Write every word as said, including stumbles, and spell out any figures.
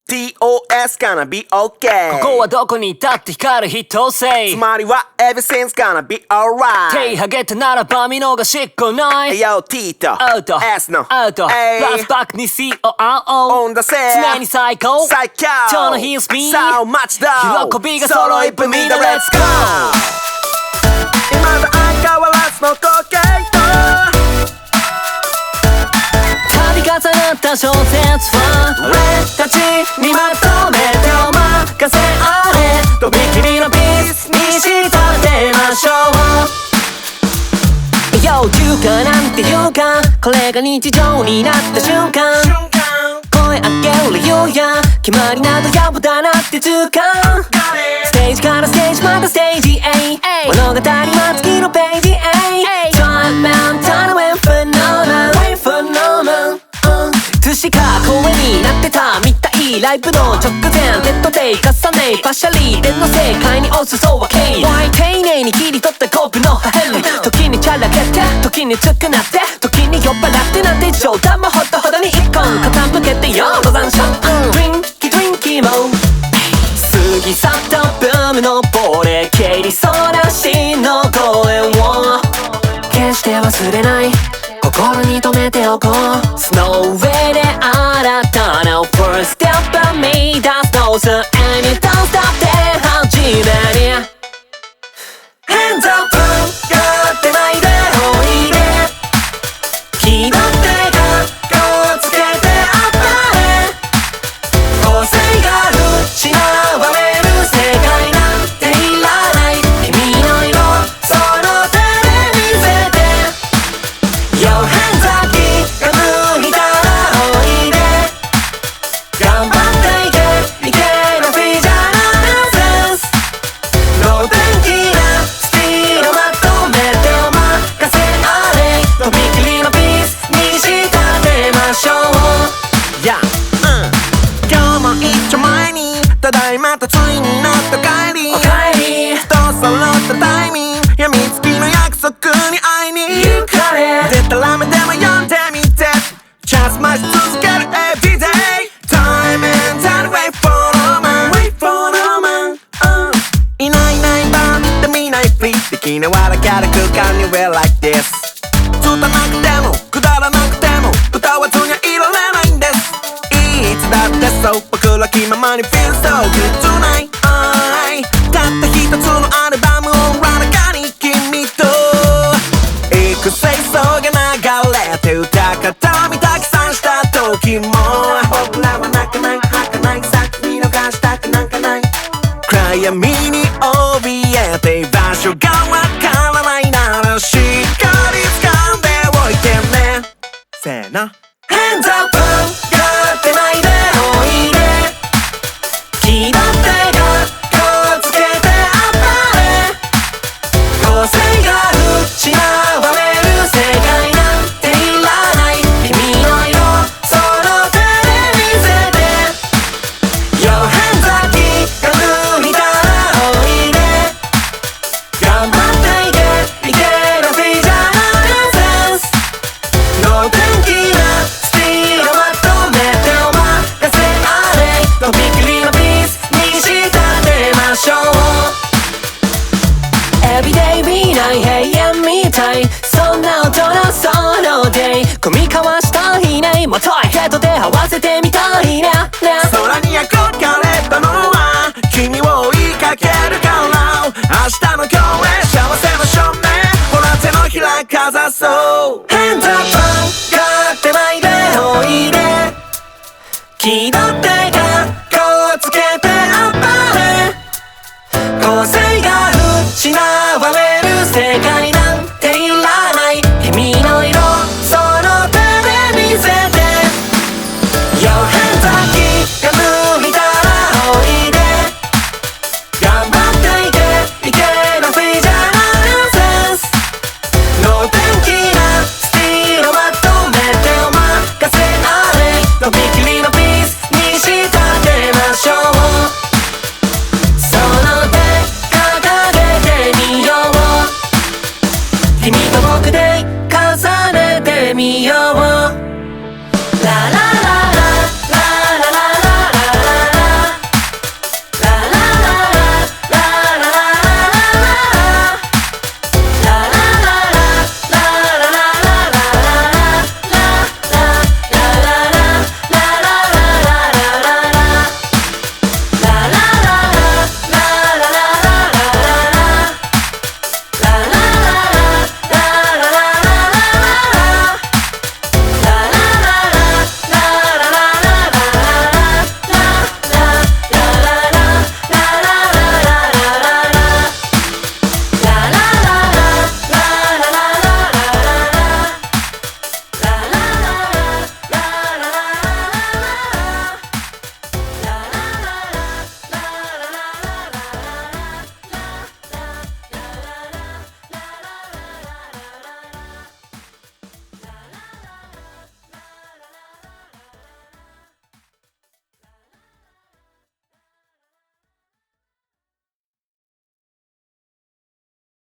ティーオーエス gonna be okay ここはどこにいたって光る一等星つまりは everything's gonna be alright 手はげたならば見逃しっこない Yo T と O と S のアウト A プラスバックに シーオーアールオー On the set 常に最高最強今日の日スピンさあ待ちだ喜びが揃い踏みだ Let's go 今と相変わらずの光景と度重なった小説は俺たちにまとめてお任せあれとびきりのピースに仕立てましょう要求かなんていうかこれが日常になった瞬間声上げる理由や決まりなどやぶだなって痛感ステージからステージまたステージ A 物語は次のページ A Time and turn away phenomenon Away phenomenon 寿司か公園になってたみたいライブの直前デッドデイ重ねパシャリでの世界に押すそうはケイ丁寧に切り取ったコップの破片時にチャラけて時につくなって時に酔っ払ってなんて冗談もほどほどに一本傾けてよロザンションドリンキドリンキも過ぎ去ったブームのボレ蹴りそうなしの声を決して忘れない心に留めておこうスノーウェイで新たな First step 見出すどうす And you don't stop で始めに Hands up やってないでおいで気取ってかっこつけてあったれ個性がある失われる世界なんていらない君の色その手で見せてYo hands up 気が抜いたらおいで頑張っていけいけなビジャーナセンス能天気なスピードまとめてお任せあれとびきりのピースに仕立てましょう Yeah うん今日も一丁前にただいまとついになった帰りおかえり人揃ったタイミングやみつきの約束に会いに行かれでたらめでも読んでみてチャンス待ち続ける Everyday Time and time wait for no man Wait for no man、uh、いないいないばって見ないふりできながらキャラ空間に We're like this つたなくてもくだらなくても歌わずにはいられないんですいつだってそう僕ら気ままに Feel so good tonight、uh、たった一つのアルバムをらなかに君と幾清掃が流れて歌方見たくさんした時も僕らは泣かない儚い先見逃したくなんかない暗闇に怯えて居場所がわからないならしっかり掴んでおいてねせーの Hands up やってないでおいで気取ってかっこつけてあったれ個性がある失われる世界なんていらない君の色その手で見せて Yo hands up 気が抜いたらおいで頑張っていけいけなビジャーナセンス能天気なスピードまとめてお任せあれとびきりのピースに仕立てましょうEveryday 見ない平安みたいそんな音のそのデイ組み交わしたいねもとい手と手合わせてみたいね空に憧れたのは君を追いかけるから明日の今日へ幸せの証明ほら手のひらかざそう Hands up やってないでおいで気取ってかっこつけてあったれ個性がある失われる世界